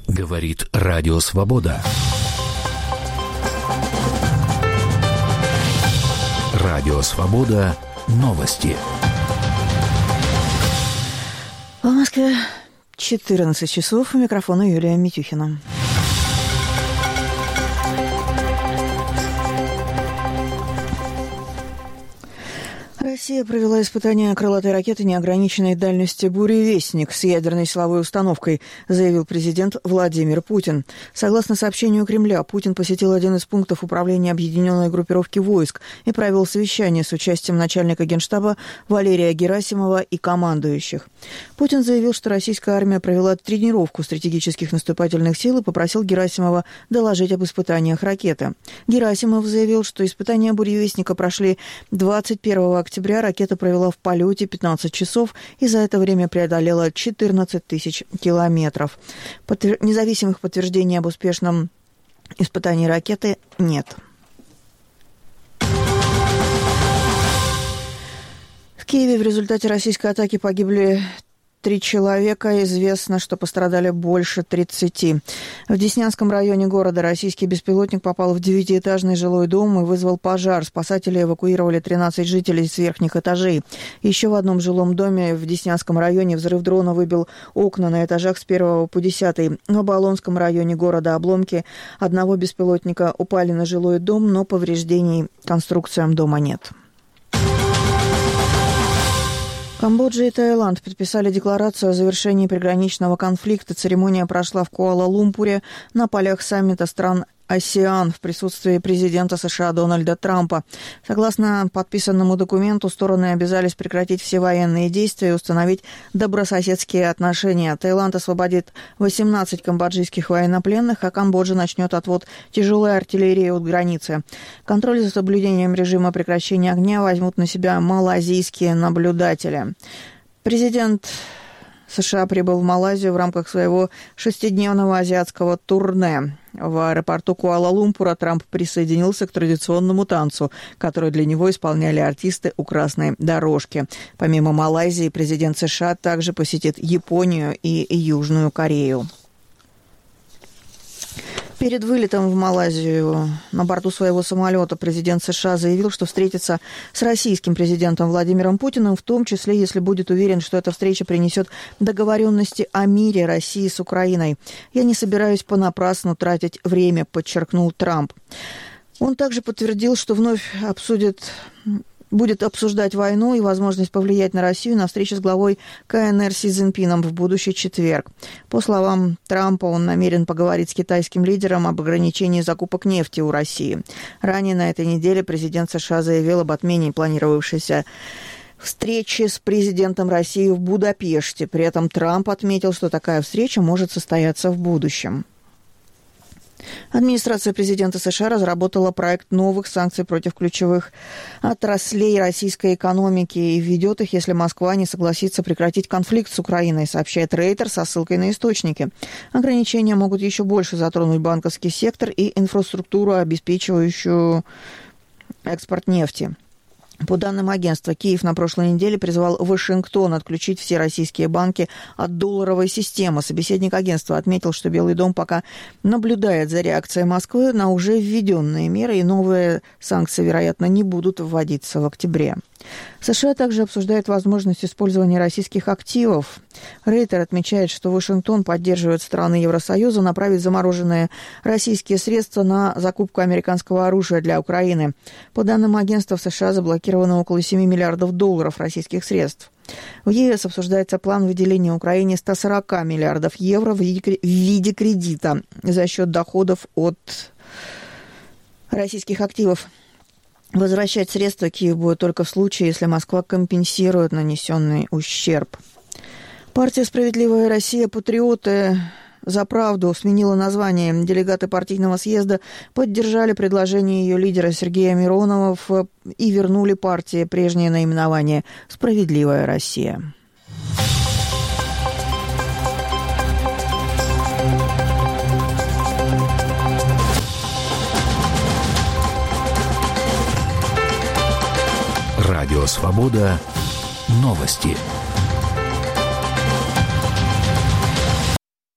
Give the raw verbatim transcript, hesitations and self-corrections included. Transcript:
Говорит Радио Свобода. Радио Свобода. Новости. В Москве четырнадцать часов. У микрофона Юлия Митюхина. Россия провела испытание крылатой ракеты неограниченной дальности «Буревестник» с ядерной силовой установкой, заявил президент Владимир Путин. Согласно сообщению Кремля, Путин посетил один из пунктов управления объединенной группировки войск и провел совещание с участием начальника Генштаба Валерия Герасимова и командующих. Путин заявил, что российская армия провела тренировку стратегических наступательных сил и попросил Герасимова доложить об испытаниях ракеты. Герасимов заявил, что испытания «Буревестника» прошли двадцать первого октября. Ракета провела в полете пятнадцать часов и за это время преодолела четырнадцать тысяч километров. Подтвер... Независимых подтверждений об успешном испытании ракеты нет. В Киеве в результате российской атаки погибли три человека. Известно, что пострадали больше тридцати. В Деснянском районе города российский беспилотник попал в девятиэтажный жилой дом и вызвал пожар. Спасатели эвакуировали тринадцать жителей с верхних этажей. Еще в одном жилом доме в Деснянском районе взрыв дрона выбил окна на этажах с первого по десятый. В Оболонском районе города обломки одного беспилотника упали на жилой дом, но повреждений конструкциям дома нет. Камбоджа и Таиланд подписали декларацию о завершении приграничного конфликта. Церемония прошла в Куала-Лумпуре на полях саммита стран АСЕАН в присутствии президента США Дональда Трампа. Согласно подписанному документу, стороны обязались прекратить все военные действия и установить добрососедские отношения. Таиланд освободит восемнадцать камбоджийских военнопленных, а Камбоджа начнет отвод тяжелой артиллерии от границы. Контроль за соблюдением режима прекращения огня возьмут на себя малазийские наблюдатели. Президент США прибыл в Малайзию в рамках своего шестидневного азиатского турне. В аэропорту Куала-Лумпура Трамп присоединился к традиционному танцу, который для него исполняли артисты у красной дорожки. Помимо Малайзии, президент США также посетит Японию и Южную Корею. Перед вылетом в Малайзию на борту своего самолета президент США заявил, что встретится с российским президентом Владимиром Путиным, в том числе, если будет уверен, что эта встреча принесет договоренности о мире России с Украиной. «Я не собираюсь понапрасну тратить время», — подчеркнул Трамп. Он также подтвердил, что вновь обсудит... будет обсуждать войну и возможность повлиять на Россию на встрече с главой КНР Си Цзиньпином в будущий четверг. По словам Трампа, он намерен поговорить с китайским лидером об ограничении закупок нефти у России. Ранее на этой неделе президент США заявил об отмене планировавшейся встречи с президентом России в Будапеште. При этом Трамп отметил, что такая встреча может состояться в будущем. Администрация президента США разработала проект новых санкций против ключевых отраслей российской экономики и введет их, если Москва не согласится прекратить конфликт с Украиной, сообщает Рейтер со ссылкой на источники. Ограничения могут еще больше затронуть банковский сектор и инфраструктуру, обеспечивающую экспорт нефти. По данным агентства, Киев на прошлой неделе призвал Вашингтон отключить все российские банки от долларовой системы. Собеседник агентства отметил, что Белый дом пока наблюдает за реакцией Москвы на уже введенные меры, и новые санкции, вероятно, не будут вводиться в октябре. США также обсуждает возможность использования российских активов. Рейтер отмечает, что Вашингтон поддерживает страны Евросоюза направить замороженные российские средства на закупку американского оружия для Украины. По данным агентства, в США заблокировано около семи миллиардов долларов российских средств. В ЕС обсуждается план выделения Украине ста сорока миллиардов евро в виде кредита за счет доходов от российских активов. Возвращать средства Киев будет только в случае, если Москва компенсирует нанесенный ущерб. Партия «Справедливая Россия. Патриоты за правду» сменила название. Делегаты партийного съезда поддержали предложение ее лидера Сергея Миронова и вернули партии прежнее наименование «Справедливая Россия». Радио Свобода. Новости.